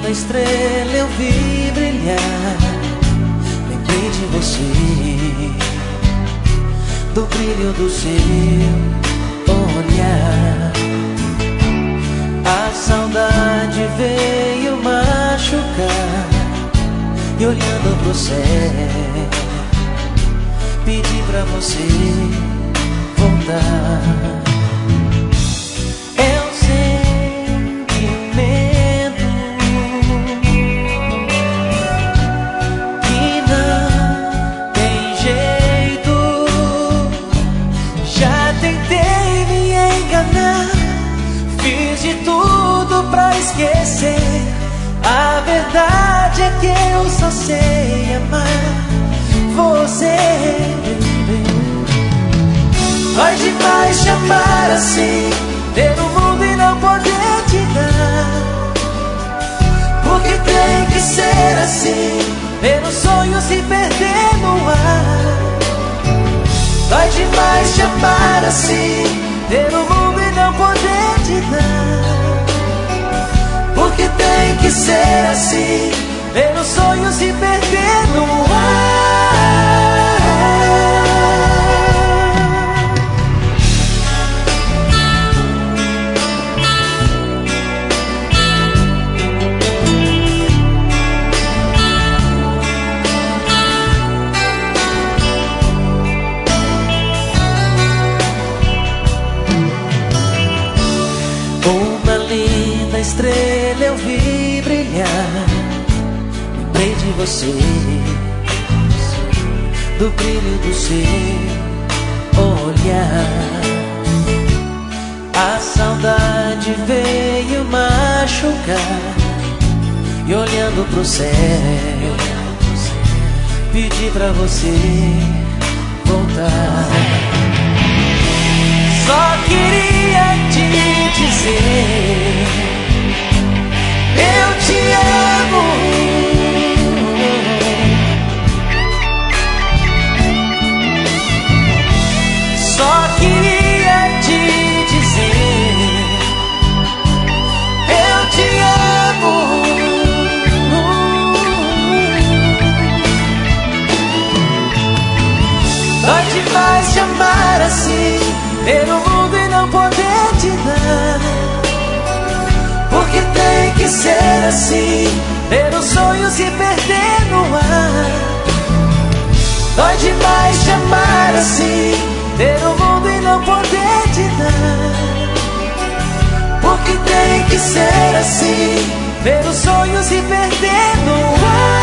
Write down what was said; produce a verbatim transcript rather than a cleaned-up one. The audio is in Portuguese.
linda estrela eu vi brilhar. Lembrei de você, do brilho do seu olhar. A saudade veio machucar, e olhando pro céu pedi pra você voltar. É um sentimento que não tem jeito. Já tentei me enganar, fiz de tudo pra esquecer. A verdade é que eu só sei amar você. Dói demais te amar assim, ter o mundo e não poder te dar. Porque tem que ser assim, ver os sonhos se perder no ar. Dói demais te amar assim, ter o mundo e não poder te dar. Porque tem que ser assim, ver os sonhos se perder no ar. Uma linda estrela eu vi brilhar. Lembrei de você, do brilho do seu olhar. A saudade veio machucar, e olhando pro céu pedi pra você voltar. Só queria te dizer, eu te amo. Só queria te dizer, eu te amo. Dói demais te amar assim, ver o mundo e não poder te dar. Porque tem que ser assim, ver os sonhos se perder no ar. Dói demais te amar assim, ver o mundo e não poder te dar. Porque tem que ser assim, ver os sonhos se perder no ar.